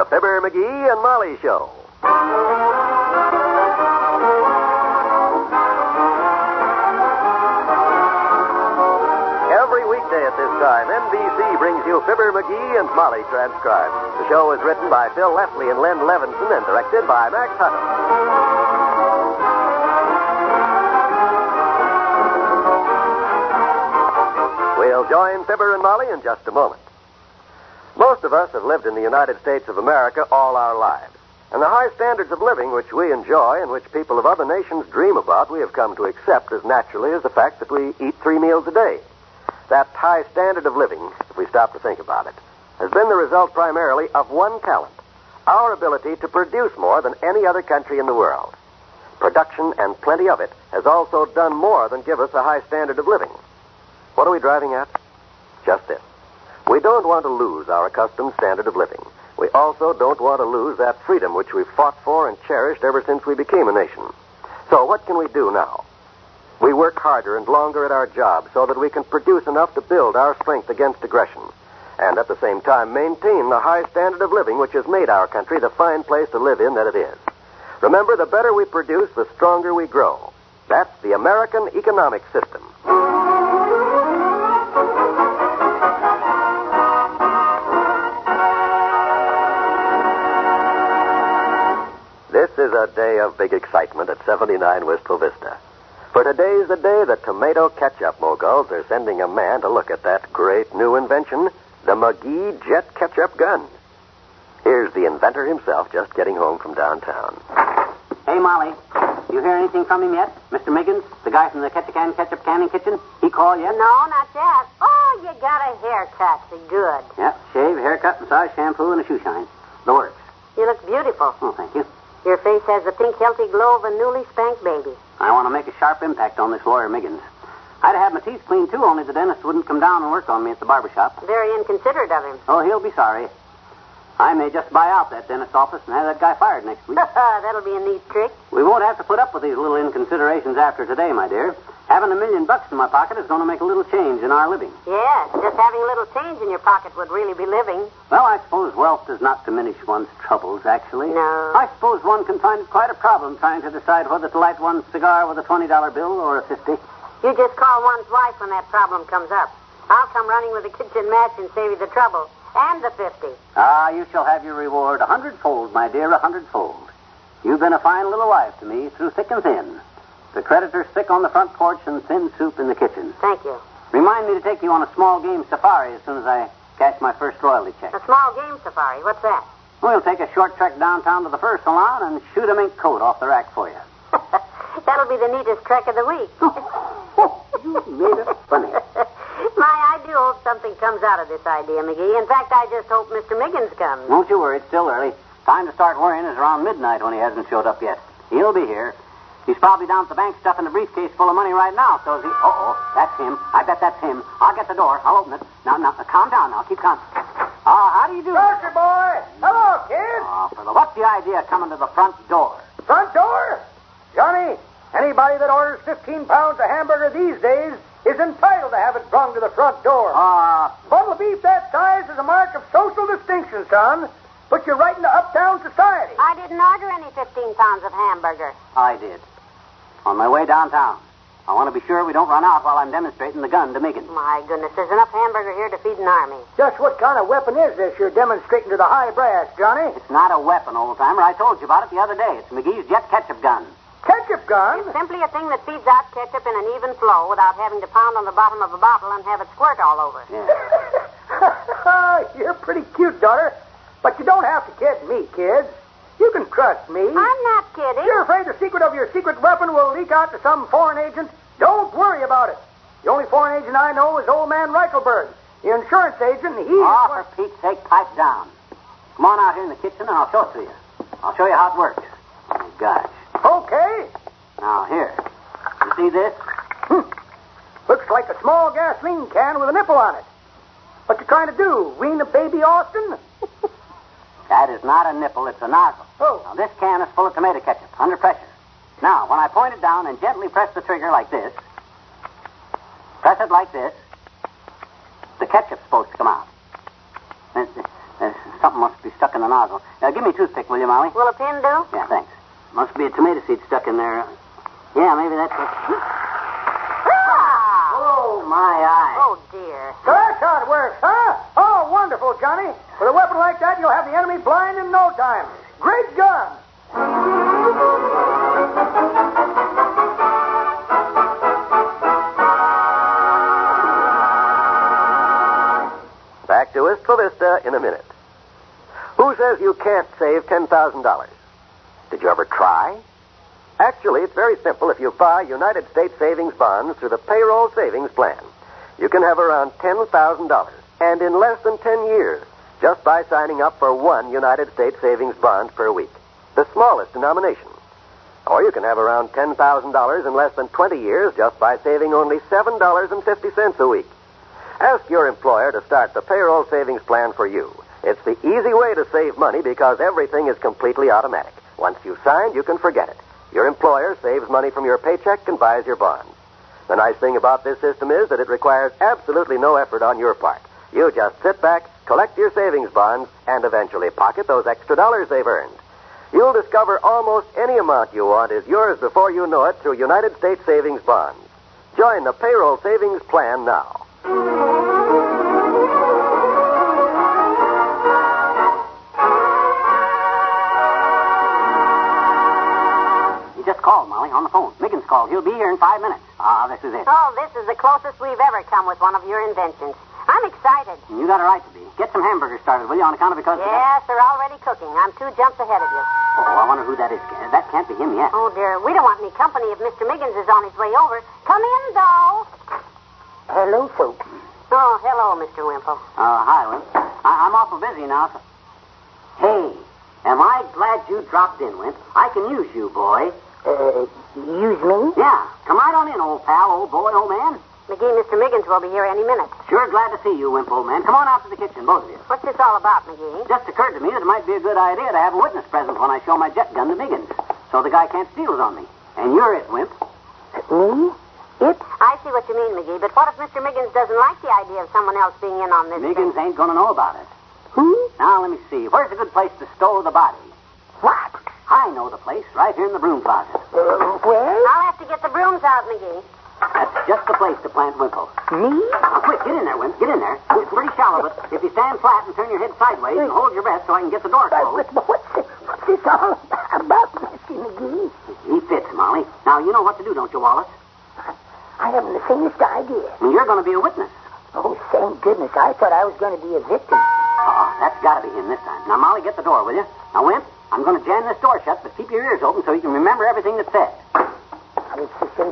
The Fibber, McGee, and Molly Show. Every weekday at this time, NBC brings you Fibber, McGee, and Molly transcribed. The show is written by Phil Leslie and Len Levinson and directed by Max Hutton. We'll join Fibber and Molly in just a moment. Most of us have lived in the United States of America all our lives. And the high standards of living which we enjoy and which people of other nations dream about, we have come to accept as naturally as the fact that we eat 3 meals a day. That high standard of living, if we stop to think about it, has been the result primarily of one talent, our ability to produce more than any other country in the world. Production, and plenty of it, has also done more than give us a high standard of living. What are we driving at? Just this. We don't want to lose our accustomed standard of living. We also don't want to lose that freedom which we've fought for and cherished ever since we became a nation. So what can we do now? We work harder and longer at our jobs so that we can produce enough to build our strength against aggression, and at the same time maintain the high standard of living which has made our country the fine place to live in that it is. Remember, the better we produce, the stronger we grow. That's the American economic system. This is a day of big excitement at 79 Wistful Vista. For today's the day that tomato ketchup moguls are sending a man to look at that great new invention, the McGee Jet Ketchup Gun. Here's the inventor himself just getting home from downtown. Hey, Molly, you hear anything from him yet? Mr. Miggins, the guy from the ketchup canning kitchen? He called yet? No, not yet. Oh, you got a haircut. Good. Yep, shave, haircut, massage, shampoo, and a shoe shine. The works. You look beautiful. Oh, thank you. Your face has the pink, healthy glow of a newly spanked baby. I want to make a sharp impact on this lawyer Miggins. I'd have my teeth cleaned, too, only the dentist wouldn't come down and work on me at the barber shop. Very inconsiderate of him. Oh, he'll be sorry. I may just buy out that dentist's office and have that guy fired next week. That'll be a neat trick. We won't have to put up with these little inconsiderations after today, my dear. Having $1 million in my pocket is going to make a little change in our living. Yes, just having a little change in your pocket would really be living. Well, I suppose wealth does not diminish one's troubles, actually. No. I suppose one can find it quite a problem trying to decide whether to light one's cigar with a $20 bill or a 50. You just call one's wife when that problem comes up. I'll come running with a kitchen match and save you the trouble. And the 50. Ah, you shall have your reward 100-fold, my dear, 100-fold. You've been a fine little wife to me through thick and thin. The creditors thick on the front porch and thin soup in the kitchen. Thank you. Remind me to take you on a small game safari as soon as I cash my first royalty check. A small game safari? What's that? We'll take a short trek downtown to the fur salon and shoot a mink coat off the rack for you. That'll be the neatest trek of the week. You made it funny. I do hope something comes out of this idea, McGee. In fact, I just hope Mr. Miggins comes. Don't you worry. It's still early. Time to start worrying is around midnight when he hasn't showed up yet. He'll be here. He's probably down at the bank stuffing a briefcase full of money right now, so is he... Uh-oh, that's him. I bet that's him. I'll get the door. I'll open it. Now, calm down now. Keep calm. How do you do? Grocery boy! Hello, kid! What's the idea of coming to the front door? Front door? Johnny, anybody that orders 15 pounds of hamburger these days is entitled to have it brung to the front door. Bundle of beef that size is a mark of social distinction, son. Put you right into uptown society. I didn't order any 15 pounds of hamburger. I did. On my way downtown. I want to be sure we don't run out while I'm demonstrating the gun to Miggins. My goodness, there's enough hamburger here to feed an army. Just what kind of weapon is this you're demonstrating to the high brass, Johnny? It's not a weapon, old-timer. I told you about it the other day. It's McGee's Jet Ketchup Gun. Ketchup gun? It's simply a thing that feeds out ketchup in an even flow without having to pound on the bottom of a bottle and have it squirt all over. Yeah. You're pretty cute, daughter. But you don't have to kid me, kids. You can trust me. I'm not kidding. You're afraid the secret of your secret weapon will leak out to some foreign agent? Don't worry about it. The only foreign agent I know is old man Reichelberg, the insurance agent, and he's... For Pete's sake, pipe down. Come on out here in the kitchen and I'll show it to you. I'll show you how it works. Oh, gosh. Okay. Now, here. You see this? Looks like a small gasoline can with a nipple on it. What you trying to do, wean a baby Austin? That is not a nipple, it's a nozzle. Oh. Now, this can is full of tomato ketchup, under pressure. Now, when I point it down and gently press the trigger like this, press it like this, the ketchup's supposed to come out. something must be stuck in the nozzle. Give me a toothpick, will you, Molly? Will a pin do? Yeah, thanks. Must be a tomato seed stuck in there. Yeah, maybe that's it. Oh, my eye. Oh, dear. So that's how it works, huh? Oh, wonderful, Johnny. With a weapon like that, you'll have the enemy blind in no time. Great gun. Back to Wistful Vista in a minute. Who says you can't save $10,000? Did you ever try? Actually, it's very simple if you buy United States savings bonds through the payroll savings plan. You can have around $10,000, and in less than 10 years, just by signing up for one United States savings bond per week, the smallest denomination. Or you can have around $10,000 in less than 20 years just by saving only $7.50 a week. Ask your employer to start the payroll savings plan for you. It's the easy way to save money because everything is completely automatic. Once you've signed, you can forget it. Your employer saves money from your paycheck and buys your bonds. The nice thing about this system is that it requires absolutely no effort on your part. You just sit back, collect your savings bonds, and eventually pocket those extra dollars they've earned. You'll discover almost any amount you want is yours before you know it through United States savings bonds. Join the payroll savings plan now. He just called, Molly, on the phone. Miggins called. He'll be here in 5 minutes. This is it. Oh, this is the closest we've ever come with one of your inventions. I'm excited. You got a right to be. Get some hamburgers started, will you, on account of because... Yes, they're already cooking. I'm 2 jumps ahead of you. Oh, I wonder who that is. That can't be him yet. Oh, dear. We don't want any company if Mr. Miggins is on his way over. Come in, though. Hello, folks. Oh, hello, Mr. Wimple. Hi, Wimp. I'm awful busy now. So... Hey, am I glad you dropped in, Wimp? I can use you, boy. Use me? Yeah. Come right on in, old pal, old boy, old man. McGee, Mr. Miggins will be here any minute. Sure glad to see you, Wimp, old man. Come on out to the kitchen, both of you. What's this all about, McGee? It just occurred to me that it might be a good idea to have a witness present when I show my jet gun to Miggins, so the guy can't steal it on me. And you're it, Wimp. Me? It? I see what you mean, McGee, but what if Mr. Miggins doesn't like the idea of someone else being in on this Miggins thing? ain't going to know about it. Who? Now, let me see. Where's a good place to stow the body? What? I know the place, right here in the broom closet. Where? I'll have to get the brooms out, McGee. That's just the place to plant Wimple. Me? Now, quick, get in there, Wimp. Get in there. It's pretty shallow, but if you stand flat and turn your head sideways and hold your breath so I can get the door closed. But what's this all about, Mr. McGee? He fits, Molly. Now, you know what to do, don't you, Wallace? I haven't the faintest idea. Well, you're going to be a witness. Oh, thank goodness. I thought I was going to be a victim. That's got to be him this time. Now, Molly, get the door, will you? Now, Wimp, I'm going to jam this door shut, but keep your ears open so you can remember everything that's said. If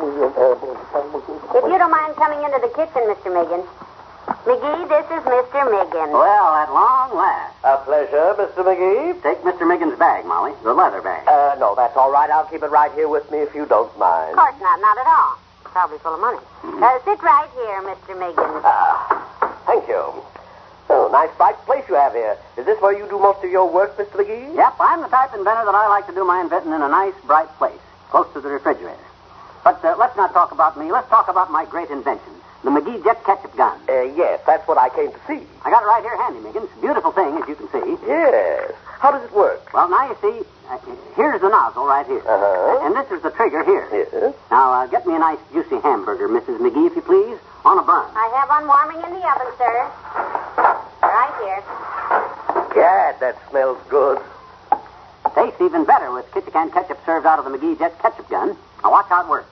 you don't mind coming into the kitchen, Mr. Miggins. McGee, this is Mr. Miggins. Well, at long last. A pleasure, Mr. McGee. Take Mr. Miggins' bag, Molly. The leather bag. No, that's all right. I'll keep it right here with me if you don't mind. Of course not at all. Probably full of money. Sit right here, Mr. Miggins. Thank you. Oh, nice bright place you have here. Is this where you do most of your work, Mr. McGee? Yep, I'm the type inventor that I like to do my inventing in a nice, bright place, close to the refrigerator. But let's not talk about me. Let's talk about my great invention, the McGee Jet Ketchup Gun. Yes, that's what I came to see. I got it right here handy, Miggins. Beautiful thing, as you can see. Yes. How does it work? Well, now you see, here's the nozzle right here. Uh-huh. And this is the trigger here. Yes. Now, get me a nice, juicy hamburger, Mrs. McGee, if you please, on a bun. I have one warming in the oven, sir. Right here. Gad, that smells good. Tastes even better with Kitchen ketchup served out of the McGee Jet Ketchup Gun. Now, watch how it works.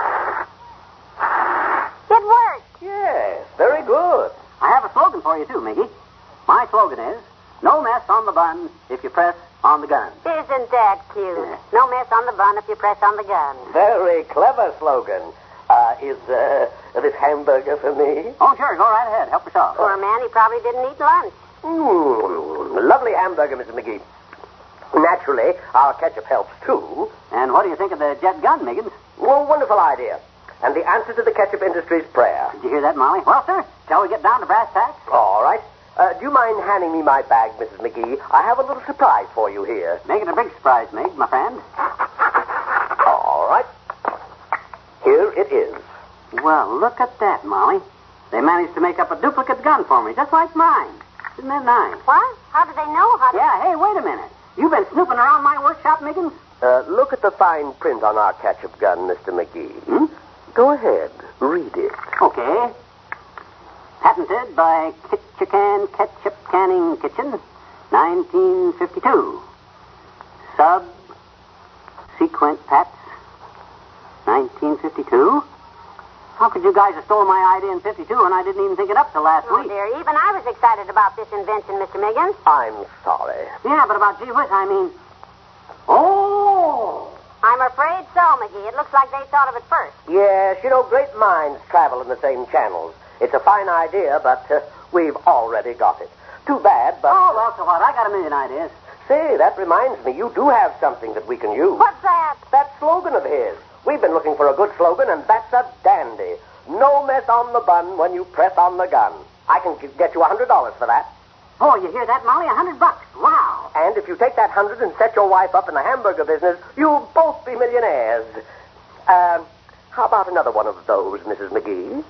It worked. Yes, very good. I have a slogan for you, too, Miggy. My slogan is, no mess on the bun if you press on the gun. Isn't that cute? Yeah. No mess on the bun if you press on the gun. Very clever slogan. Is this hamburger for me? Oh, sure. Go right ahead. Help yourself. Poor man, he probably didn't eat lunch. Lovely hamburger, Mr. McGee. Naturally, our ketchup helps, too. And what do you think of the jet gun, Miggins? Oh, wonderful idea. And the answer to the ketchup industry's prayer. Did you hear that, Molly? Well, sir, shall we get down to brass tacks? All right. Do you mind handing me my bag, Mrs. McGee? I have a little surprise for you here. Make it a big surprise, Mig, my friend. All right. Here it is. Well, look at that, Molly. They managed to make up a duplicate gun for me, just like mine. Isn't that nice? What? How do they know how to... Yeah, hey, wait a minute. You've been snooping around my workshop, Miggins? Look at the fine print on our ketchup gun, Mr. McGee. Go ahead. Read it. Okay. Patented by Kitchican Ketchup Canning Kitchen, 1952. Subsequent Pats, 1952. How could you guys have stolen my idea in 52 and I didn't even think it up till last week? Dear, even I was excited about this invention, Mr. Miggins. I'm sorry. Yeah, but about gee whiz, I mean... Oh! I'm afraid so, McGee. It looks like they thought of it first. Yes, you know, great minds travel in the same channels. It's a fine idea, but we've already got it. Too bad, but... Oh, well, so what? I got a million ideas. Say, that reminds me, you do have something that we can use. What's that? That slogan of his. We've been looking for a good slogan, and that's a dandy. No mess on the bun when you press on the gun. I can get you $100 for that. Oh, you hear that, Molly? $100. Wow. And if you take that 100 and set your wife up in the hamburger business, you'll both be millionaires. How about another one of those, Mrs. McGee?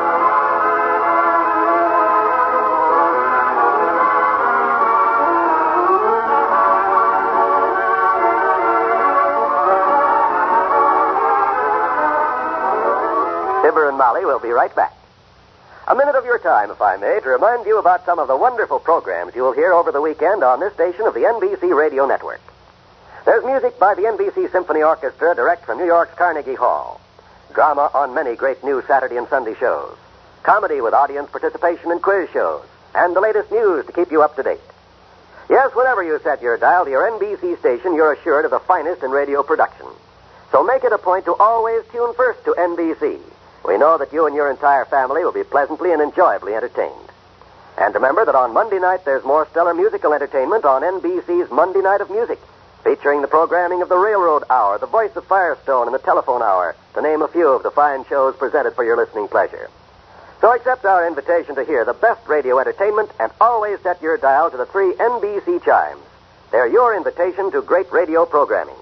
Fibber and Molly will be right back. A minute of your time, if I may, to remind you about some of the wonderful programs you will hear over the weekend on this station of the NBC Radio Network. There's music by the NBC Symphony Orchestra direct from New York's Carnegie Hall. Drama on many great new Saturday and Sunday shows. Comedy with audience participation in quiz shows. And the latest news to keep you up to date. Yes, whenever you set your dial to your NBC station, you're assured of the finest in radio production. So make it a point to always tune first to NBC. We know that you and your entire family will be pleasantly and enjoyably entertained. And remember that on Monday night there's more stellar musical entertainment on NBC's Monday Night of Music, featuring the programming of the Railroad Hour, the Voice of Firestone, and the Telephone Hour, to name a few of the fine shows presented for your listening pleasure. So accept our invitation to hear the best radio entertainment and always set your dial to the 3 NBC chimes. They're your invitation to great radio programming.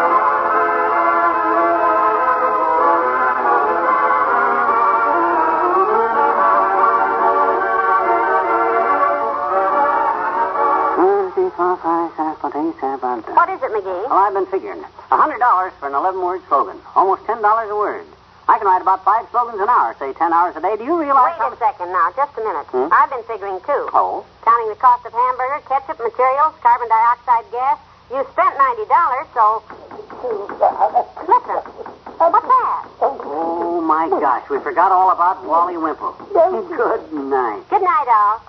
What is it, McGee? Well, I've been figuring. $100 for an 11-word slogan. Almost $10 a word. I can write about 5 slogans an hour, say 10 hours a day. Do you realize Wait a second now, just a minute. I've been figuring, too. Oh? Counting the cost of hamburger, ketchup, materials, carbon dioxide gas. You spent $90, so... Listen. What's that? Oh, my gosh. We forgot all about Wally Wimple. Good night. Good night, all.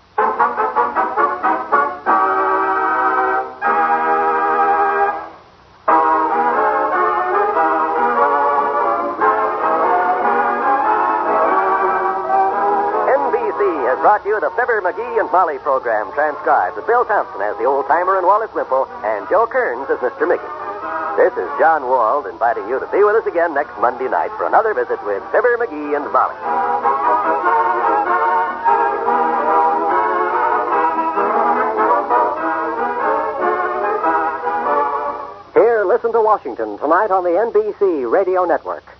Brought you the Fibber, McGee, and Molly program, transcribed with Bill Thompson as the old-timer and Wallace Wimple, and Joe Kearns as Mr. Miggins. This is John Wald inviting you to be with us again next Monday night for another visit with Fibber, McGee, and Molly. Here, listen to Washington tonight on the NBC Radio Network.